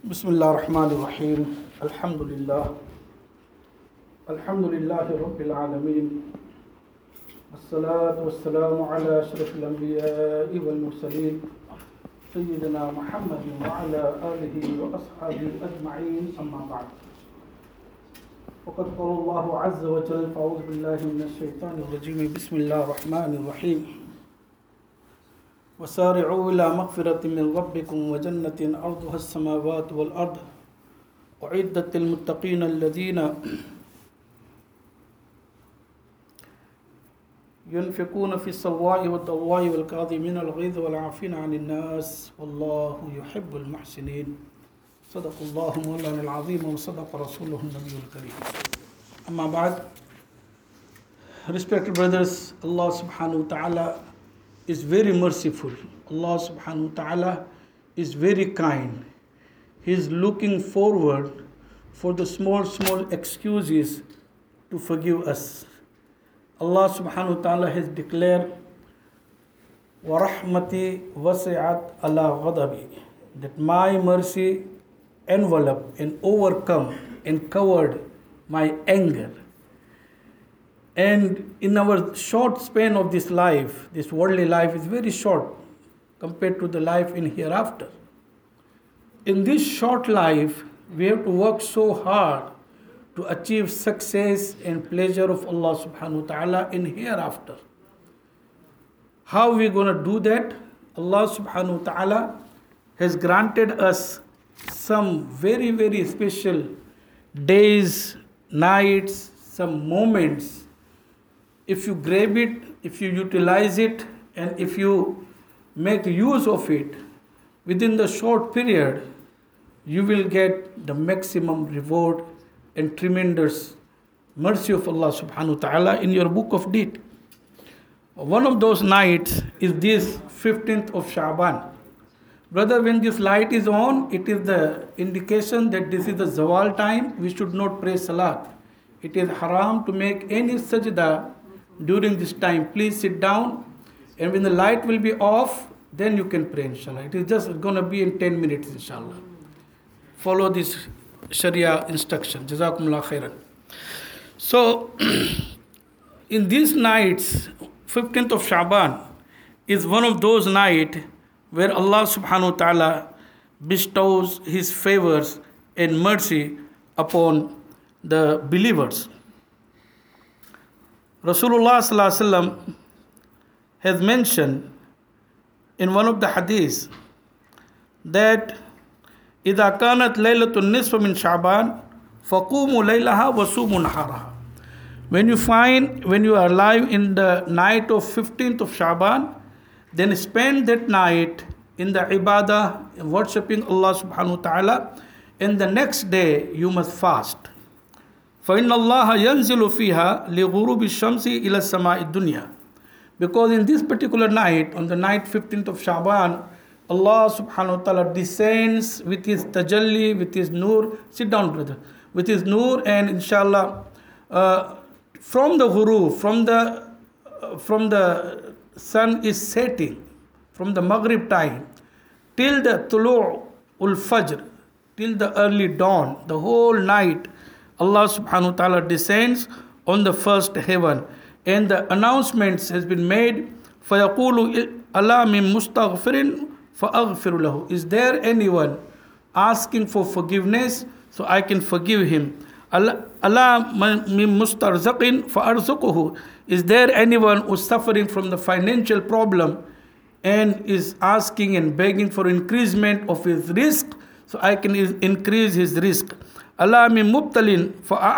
بسم الله الرحمن الرحيم الحمد لله رب العالمين والصلاة والسلام على أشرف الأنبياء والمرسلين سيدنا محمد وعلى آله وأصحابه أجمعين أما بعد وقد قال الله عز وجل فأعوذ بالله من الشيطان الرجيم بسم الله الرحمن الرحيم وسارعوا إلى مغفرة من ربكم وجنة أرضها السماوات والأرض أعدت للمتقين الذين ينفقون في السراء والضراء والكاظمين الغيظ والعافين عن الناس والله يحب المحسنين صدق الله مولانا العظيم وصدق رسوله النبي الكريم. أما بعد, respected brothers, Allah subhanahu wa ta'ala is very merciful. Allah subhanahu wa ta'ala is very kind. He is looking forward for the small excuses to forgive us. Allah subhanahu wa ta'ala has declared, وَرَحْمَتِي وَسِعَتْ عَلَى غَضَبِي, that my mercy enveloped and overcome and covered my anger. And in our short span of this life, this worldly life is very short compared to the life in hereafter. In this short life, we have to work so hard to achieve success and pleasure of Allah subhanahu wa ta'ala in hereafter. How are we going to do that? Allah subhanahu wa ta'ala has granted us some very special days, nights, some moments. If you grab it, if you utilize it, and if you make use of it within the short period, you will get the maximum reward and tremendous mercy of Allah subhanahu wa ta'ala in your book of deed. One of those nights is this 15th of Sha'ban. Brother, when this light is on, it is the indication that this is the zawal time. We should not pray salat. It is haram to make any sajda during this time. Please sit down, and when the light will be off, then you can pray, inshallah. It is just going to be in 10 minutes, inshallah. Follow this Sharia instruction. Jazakumullah khairan. So, in these nights, 15th of Sha'ban is one of those nights where Allah subhanahu wa ta'ala bestows His favors and mercy upon the believers. Rasulullah sallallahu alaihi wasallam has mentioned in one of the hadiths that إِذَا كَانَتْ لَيْلَةُ النِّصْفَ مِنْ شَعْبَانَ فَقُومُوا لَيْلَهَا وَصُومُوا نَهَارَهَا. When you are alive in the night of 15th of Sha'ban, then spend that night in the ibadah, worshipping Allah subhanahu wa ta'ala, and the next day you must fast. فَإِنَّ اللَّهَ يَنْزِلُ فِيهَا لِغُرُوبِ الشَّمْسِ إِلَى السَّمَاءِ الدُّنْيَا. Because in this particular night, on the night 15th of Sha'ban, Allah subhanahu wa ta'ala descends with His tajalli, with His nur. Sit down, brother. With His nur, and inshallah, from the ghurub, from the sun is setting, from the maghrib time, till the tulu' ul fajr, till the early dawn, the whole night, Allah subhanahu wa ta'ala descends on the first heaven, and the announcements has been made, فَيَقُولُ أَلَا مِن مُسْتَغْفِرٍ فَأَغْفِرُ لَهُ. Is there anyone asking for forgiveness so I can forgive him? أَلَا مِن مُسْتَرْزَقٍ فَأَرْزُقُهُ. Is there anyone who is suffering from the financial problem and is asking and begging for increasement of his risk so I can increase his risk? أَلَا مِن مُبْتَلٍ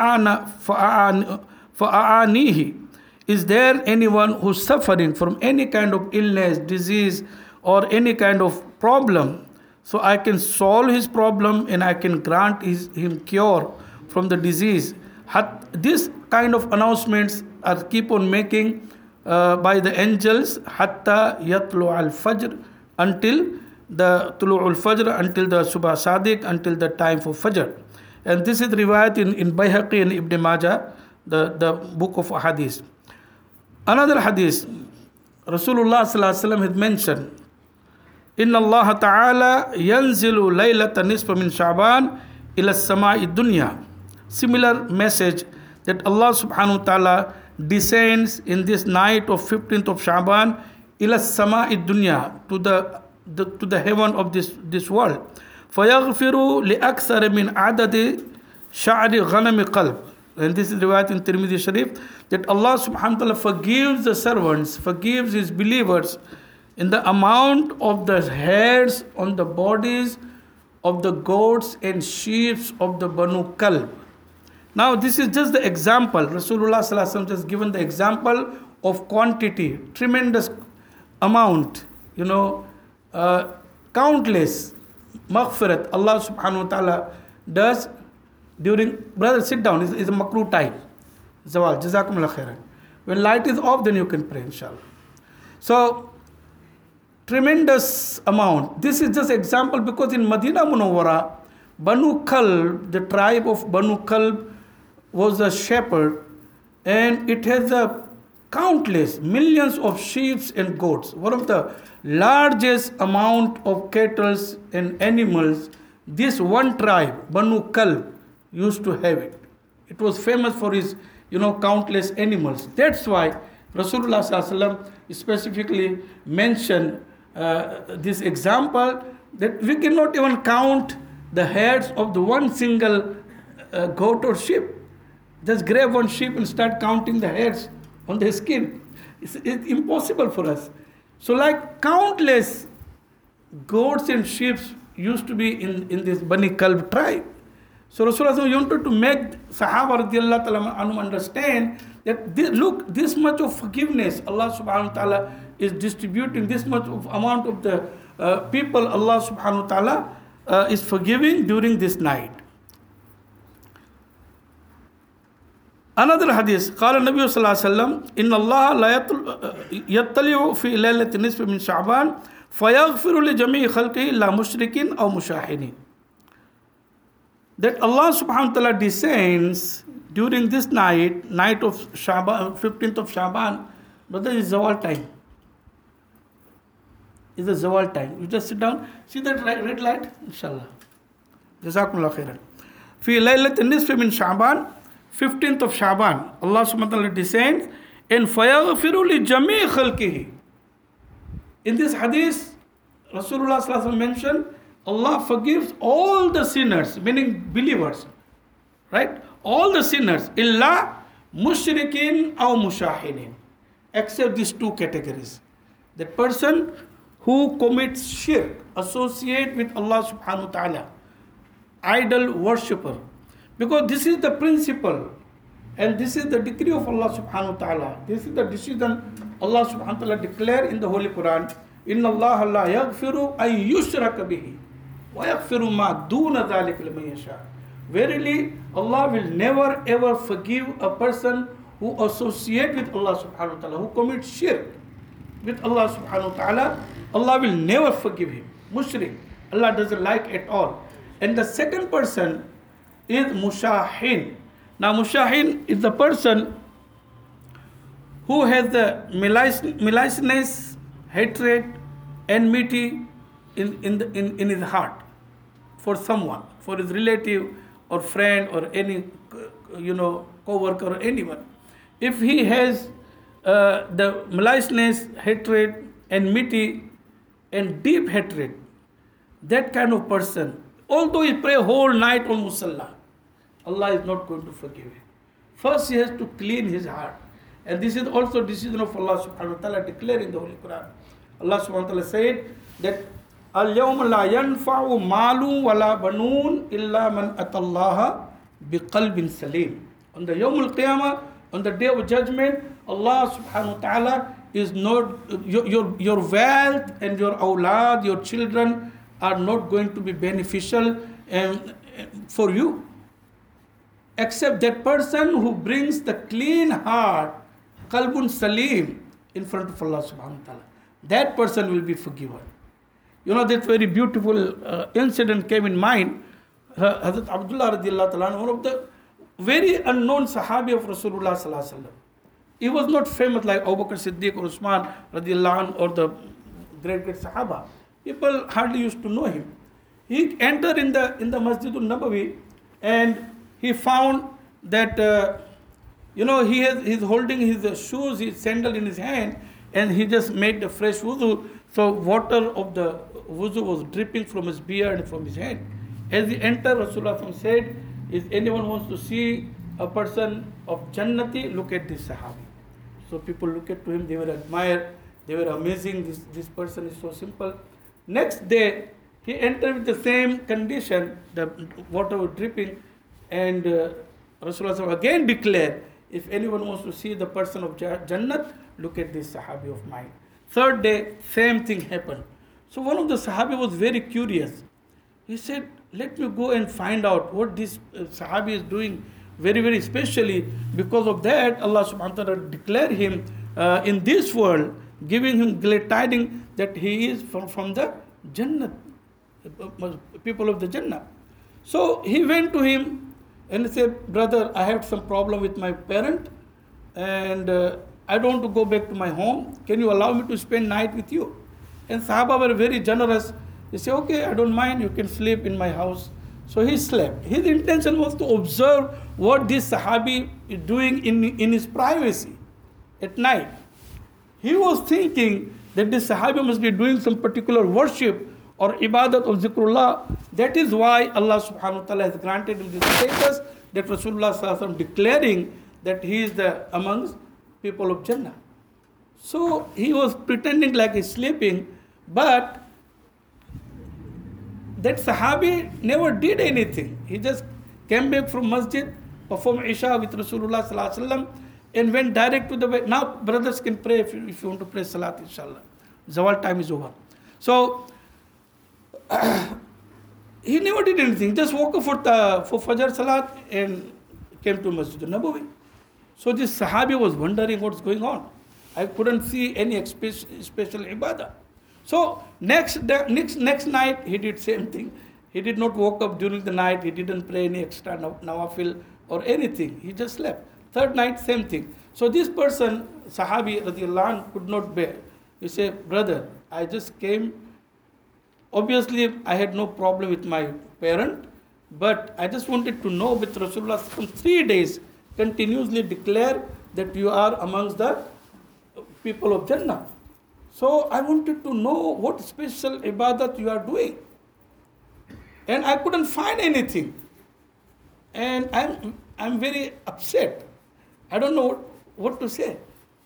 فَأَعَانِيهِ. Is there anyone who is suffering from any kind of illness, disease, or any kind of problem, so I can solve his problem and I can grant him cure from the disease? This kind of announcements are keep on making by the angels hatta yatlu al-fajr, until the tulu al-fajr, until the subah sadiq, until the time for fajr. And this is riwayat in Bayhaqi and Ibn Majah, the book of hadith. Another hadith, Rasulullah sallallahu alaihi wasallam had mentioned Inna Allah Ta'ala yanzilu laylata nisfa min Sha'ban ila sama'i dunya. Similar message that Allah subhanahu wa ta'ala descends in this night of 15th of Sha'ban ila sama'i dunya, to the heaven of this world. فَيَغْفِرُ لِأَكْثَرِ مِنْ عَدَدِ شَعْرِ غَنَمِ قَلْبِ. And this is riwayat in Tirmidhi Sharif, that Allah subhanahu wa ta'ala forgives the servants, forgives his believers in the amount of the hairs on the bodies of the goats and sheep of the Banu Kalb. Now this is just the example. Rasulullah sallallahu alaihi wasallam just given the example of quantity, tremendous amount, countless maghfirat Allah subhanahu wa ta'ala does during, brother sit down, it's a makruh time. Zawal, jazakumullah khairan. When light is off, then you can pray, inshallah. So, tremendous amount. This is just example because in Madinah Munawwara, Banu Kalb, the tribe of Banu Kalb was a shepherd, and it has a countless millions of sheep and goats. One of the largest amount of cattle and animals, this one tribe, Banu Kalb, used to have it. It was famous for his, countless animals. That's why Rasulullah sallallahu alaihi wasallam specifically mentioned this example, that we cannot even count the hairs of the one single goat or sheep. Just grab one sheep and start counting the hairs on the skin. It's impossible for us. So like countless goats and sheep used to be in this Bani Kalb tribe. So Rasulullah wanted to make Sahaba radiallahu ta'ala anhum understand that this much of forgiveness Allah subhanahu wa ta'ala is distributing, this much of amount of the people Allah subhanahu wa ta'ala is forgiving during this night. Another hadith, قال النبي صلى الله عليه وسلم إن الله لا يطلع في ليلة النصف من شعبان فيغفر لجميع خلقه لا مشرك أو مشاهدين. That Allah subhanahu wa ta'ala descends during this night of Sha'ban, 15th of Sha'ban, but that is Zawal time. It's the Zawal time. You just sit down, see that red light? Inshallah. Jazakumullah khairan. في ليلة النصف من شعبان, 15th of Sha'ban, Allah subhanahu wa ta'ala descends and فَيَغْفِرُ لِجَمِيعِ خَلْقِهِ. In this hadith, Rasulullah sallallahu alaihi wasallam mentioned, Allah forgives all the sinners, meaning believers, right? All the sinners, illa mushrikin aw mushahidin, except these two categories. The person who commits shirk, associate with Allah subhanahu wa ta'ala, idol worshipper. Because this is the principle and this is the decree of Allah subhanahu wa ta'ala. This is the decision Allah subhanahu wa ta'ala declared in the Holy Quran. Inna Allah la yaghfiru ay yushraka bihi wa yaghfiru ma duna dhalika liman yasha. Verily, Allah will never ever forgive a person who associate with Allah subhanahu wa ta'ala, who commits shirk with Allah subhanahu wa ta'ala. Allah will never forgive him. Mushrik, Allah doesn't like at all. And the second person is mushahin. Now Mushahin is the person who has the maliciousness, hatred, enmity in his heart for someone, for his relative or friend or any co-worker or anyone. If he has the maliciousness, hatred, enmity, and deep hatred, that kind of person, although he pray whole night on Musalla, Allah is not going to forgive him. First he has to clean his heart. And this is also decision of Allah subhanahu wa ta'ala declared in the Holy Quran. Allah subhanahu wa ta'ala said that Al-yawma la yanfa'u malu wa la banun illa man atallaha biqalbin salim. On the Yawmul Qiyamah, on the day of judgment, Allah subhanahu wa ta'ala is not, your wealth and your awlad, your children are not going to be beneficial for you, except that person who brings the clean heart, qalbun salim, in front of Allah subhanahu wa ta'ala. That person will be forgiven. That very beautiful incident came in mind. Hazrat Abdullah radiallahu ta'ala, one of the very unknown Sahabi of Rasulullah sallallahu alaihi wasallam. He was not famous like Abu Bakr Siddiq or Usman radiallahu anhu or the great Sahaba. People hardly used to know him. He entered in the Masjid al-Nabawi, and he found that he's holding his shoes, his sandal in his hand, and he just made a fresh wudu. So water of the wudu was dripping from his beard and from his hand. As he entered, Rasulullah said, if anyone wants to see a person of Jannati, look at this Sahabi. So people look at him, they were admired, they were amazing, this person is so simple. Next day, he entered with the same condition, the water was dripping, and Rasulullah again declared, if anyone wants to see the person of Jannat, look at this Sahabi of mine. Third day, same thing happened. So one of the Sahabi was very curious. He said, let me go and find out what this Sahabi is doing very, very specially. Because of that, Allah subhanahu wa ta'ala declared him in this world, giving him glad tidings that he is from the Jannat, people of the Jannah. So he went to him and said, brother, I have some problem with my parent, and I don't want to go back to my home. Can you allow me to spend night with you? And Sahaba were very generous. They said, okay, I don't mind, you can sleep in my house. So he slept. His intention was to observe what this Sahabi is doing in his privacy at night. He was thinking that this Sahabi must be doing some particular worship or ibadat of zikrullah. That is why Allah subhanahu wa ta'ala has granted him this status, that Rasulullah sallallahu alaihi wasallam declaring that he is amongst people of Jannah. So he was pretending like he's sleeping, but that Sahabi never did anything. He just came back from masjid, performed Isha with Rasulullah sallallahu alaihi wasallam, and went direct to the way. Now brothers can pray if you want to pray salat, inshallah. Zawal time is over. So he never did anything. Just woke up for Fajr Salat and came to Masjid al-Nabawi. So this Sahabi was wondering what's going on. I couldn't see any special ibadah. So next night he did same thing. He did not woke up during the night. He didn't pray any extra nawafil or anything. He just slept. Third night, same thing. So this person, Sahabi radiallahu anh, could not bear. He said, brother, I just came. Obviously, I had no problem with my parent, but I just wanted to know with Rasulullah for 3 days continuously declare that you are amongst the people of Jannah. So I wanted to know what special ibadat you are doing. And I couldn't find anything. And I'm very upset. I don't know what to say.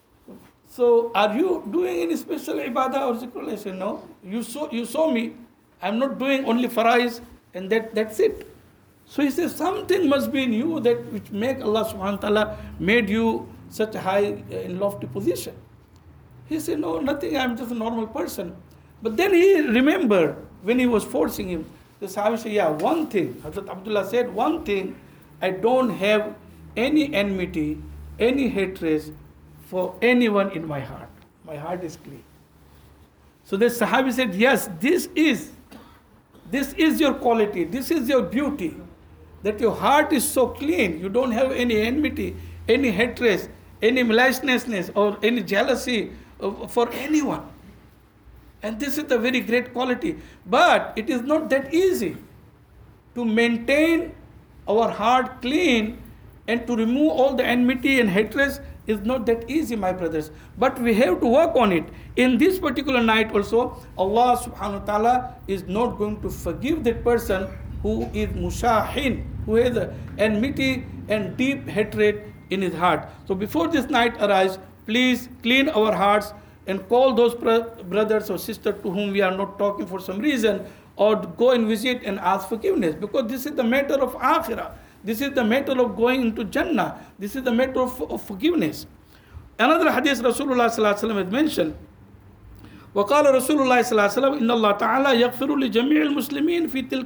So are you doing any special ibadah or zikrullah? I said, no. You saw me. I'm not doing only farais, and that's it. So he says, something must be in you that which make Allah subhanahu wa ta'ala made you such a high and lofty position. He said, no, nothing, I'm just a normal person. But then he remembered when he was forcing him. The Sahabi said, yeah, one thing. Hazrat Abdullah said, one thing, I don't have any enmity, any hatred for anyone in my heart. My heart is clean. So the Sahabi said, yes, this is your quality, this is your beauty. That your heart is so clean, you don't have any enmity, any hatred, any maliciousness or any jealousy for anyone. And this is the very great quality. But it is not that easy to maintain our heart clean and to remove all the enmity and hatred is not that easy, my brothers. But we have to work on it. In this particular night also, Allah subhanahu wa ta'ala is not going to forgive that person who is mushahin, who has enmity and deep hatred in his heart. So before this night arrives, please clean our hearts and call those brothers or sisters to whom we are not talking for some reason, or go and visit and ask forgiveness, because this is the matter of akhirah. This is the matter of going into Jannah. This is the matter of forgiveness. Another hadith Rasulullah sallallahu alaihi wasallam has mentioned. وقال رسول الله صلى الله عليه وسلم إن الله تعالى يغفر لجميع المسلمين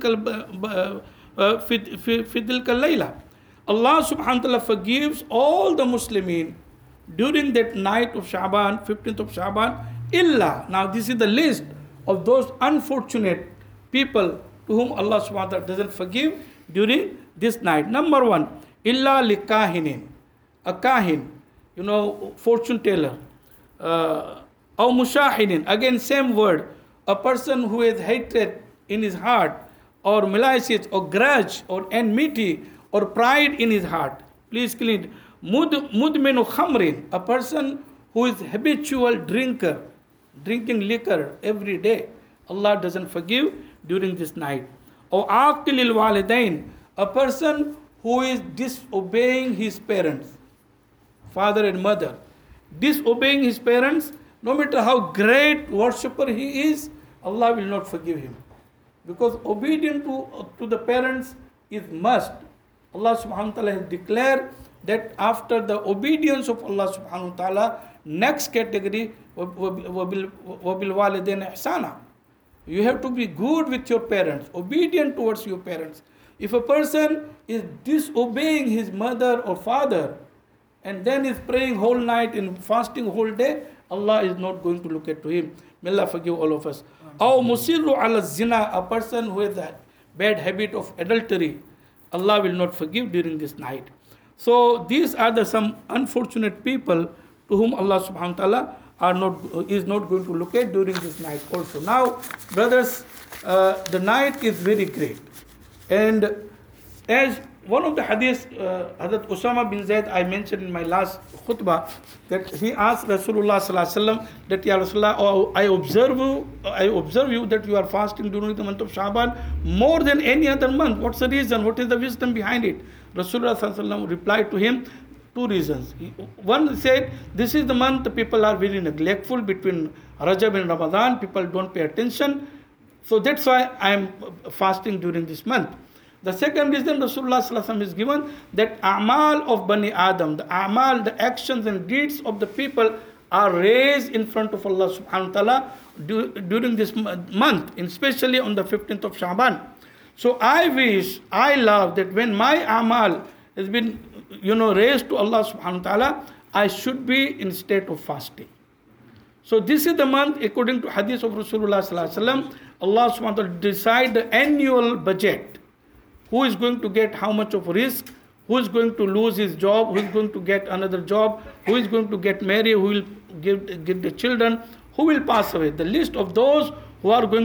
في تلك الليلة. Allah subhanahu wa ta'ala forgives all the Muslimin during that night of Sha'ban, 15th of Sha'ban, illa. Now this is the list of those unfortunate people to whom Allah subhanahu wa ta'ala doesn't forgive during this night. Number one, illa likahinin, a kahin, fortune teller. Or mushahinin, again same word, a person who has hatred in his heart, or malicious, or grudge, or enmity, or pride in his heart, please clean it. Mudminu khamrin, a person who is habitual drinker, drinking liquor every day, Allah doesn't forgive during this night. Or aqilil walidain, a person who is disobeying his parents, father and mother, disobeying his parents, no matter how great worshipper he is, Allah will not forgive him. Because obedience to the parents is must. Allah subhanahu wa ta'ala has declared that after the obedience of Allah subhanahu wa ta'ala, next category, wabil walidain ihsana. You have to be good with your parents, obedient towards your parents. If a person is disobeying his mother or father, and then is praying whole night and fasting whole day, Allah is not going to look at to him. May Allah forgive all of us. Aw musirru ala zina, a person who has a bad habit of adultery, Allah will not forgive during this night. So these are some unfortunate people to whom Allah subhanahu wa ta'ala is not going to look at during this night also. Now, brothers, the night is very great. And as one of the hadiths, Hazrat Usama bin Zaid, I mentioned in my last khutbah, that he asked Rasulullah sallallahu alaihi wasallam that, Ya Rasulullah, I observe you that you are fasting during the month of Shaban more than any other month. What's the reason? What is the wisdom behind it? Rasulullah sallallahu alaihi wasallam replied to him, two reasons. One said, this is the month the people are very neglectful between Rajab and Ramadan. People don't pay attention. So that's why I am fasting during this month. The second reason Rasulullah sallallahu alaihi wasallam is given, that a'mal of Bani Adam, the a'mal, the actions and deeds of the people are raised in front of Allah subhanahu wa ta'ala during this month, especially on the 15th of Shaban. So I love that when my a'mal has been, raised to Allah subhanahu wa ta'ala, I should be in state of fasting. So this is the month, according to hadith of Rasulullah sallallahu alaihi wasallam, Allah subhanahu wa ta'ala decide the annual budget. Who is going to get how much of risk? Who is going to lose his job? Who is going to get another job? Who is going to get married? Who will give the children? Who will pass away? The list of those who are going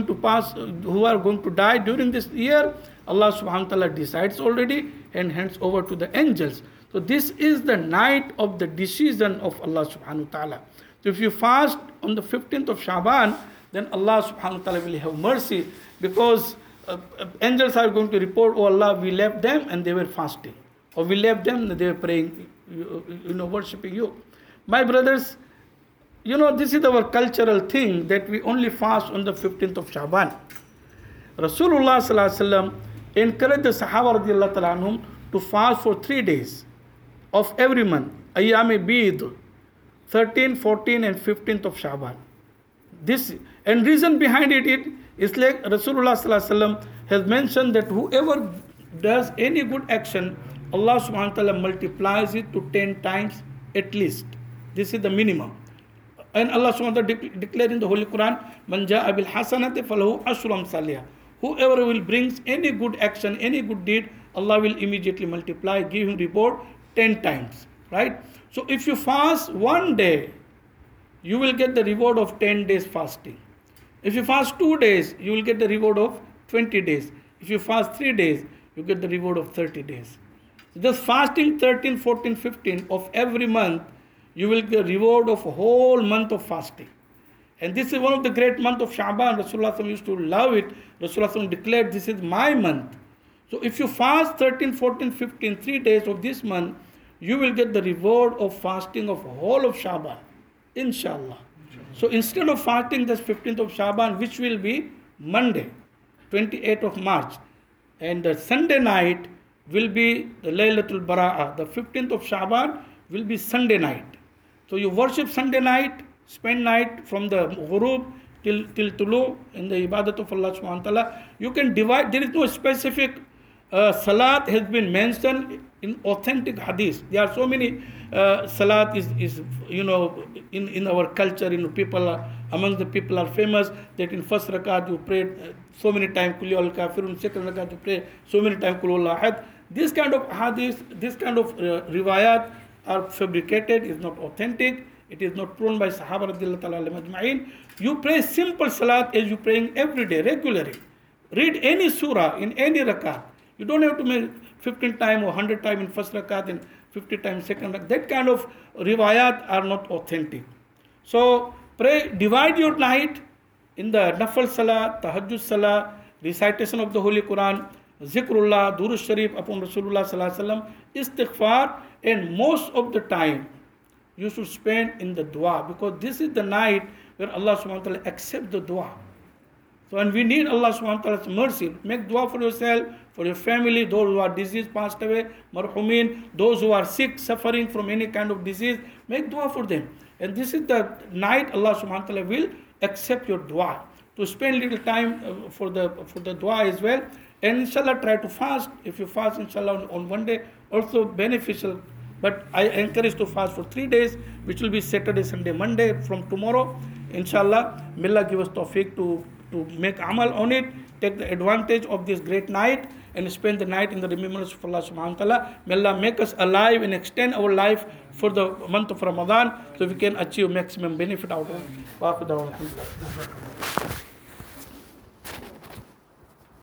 to die during this year, Allah subhanahu wa ta'ala decides already and hands over to the angels. So this is the night of the decision of Allah subhanahu wa ta'ala. So if you fast on the 15th of Shaban, then Allah subhanahu wa ta'ala will have mercy, because angels are going to report, oh Allah, we left them and they were fasting. Or we left them and they were praying, worshipping you. My brothers, this is our cultural thing that we only fast on the 15th of Shaban. Rasulullah sallallahu alaihi wasallam encouraged the Sahaba radiallahu ta'ala anhum to fast for 3 days of every month. Ayyam Bid, 13, 14 and 15th of Shaban. This, and reason behind it is like Rasulullah sallallahu alaihi wasallam has mentioned that whoever does any good action, Allah subhanahu wa ta'ala multiplies it to 10 times at least. This is the minimum. And Allah subhanahu wa ta'ala declared in the Holy Quran, Man ja'a bil hasanati falahu ashru amsalha. Whoever will brings any good action, any good deed, Allah will immediately multiply, give him reward 10 times. Right? So if you fast one day, you will get the reward of 10 days fasting. If you fast 2 days, you will get the reward of 20 days. If you fast 3 days, you get the reward of 30 days. Just fasting 13, 14, 15 of every month, you will get the reward of a whole month of fasting. And this is one of the great months of Shaban. Rasulullah used to love it. Rasulullah declared, this is my month. So if you fast 13, 14, 15, 3 days of this month, you will get the reward of fasting of whole of Shaban. Inshallah. So instead of fasting this 15th of Shaban, which will be Monday, 28th of March, and the Sunday night will be the Laylatul Bara'ah. The 15th of Shaban will be Sunday night. So you worship Sunday night, spend night from the Ghurub till Tulu in the Ibadat of Allah subhanahu wa ta'ala. You can divide, there is no specific salat has been mentioned in authentic hadith. There are so many salat is in our culture, people among the people are famous that in first rakat you pray so many times Qul ya ayyuhal kafirun, second rakat you pray so many times Qul huwallahu ahad. This kind of hadith, this kind of riwayat are fabricated, is not authentic, It is not proven by Sahaba radiallahu ta'ala ajma'in. You pray simple salat as you praying every day, regularly. Read any surah in any rakat. You don't have to make 15 times or 100 times in first rakat and 50 times second rakat. That kind of riwayat are not authentic. So pray, divide your night in the Nafal Salah, Tahajjud Salah, recitation of the Holy Quran, Zikrullah, Durud Sharif upon Rasulullah Sallallahu Alaihi Wasallam, Istighfar, and most of the time you should spend in the dua, because this is the night where Allah subhanahu wa ta'ala accepts the dua. So, and we need Allah subhanahu wa ta'ala's mercy. Make dua for yourself, for your family, those who are diseased, passed away, marhumin, those who are sick, suffering from any kind of disease, make dua for them. And this is the night Allah subhanahu wa ta'ala will accept your dua. To spend little time for the dua as well. And inshallah try to fast. If you fast inshallah on one day, also beneficial. But I encourage to fast for 3 days, which will be Saturday, Sunday, Monday from tomorrow. Inshallah, may Allah give us tawfiq to make amal on it, take the advantage of this great night and spend the night in the remembrance of Allah subhanahu wa ta'ala. May Allah make us alive and extend our life for the month of Ramadan so we can achieve maximum benefit out of it.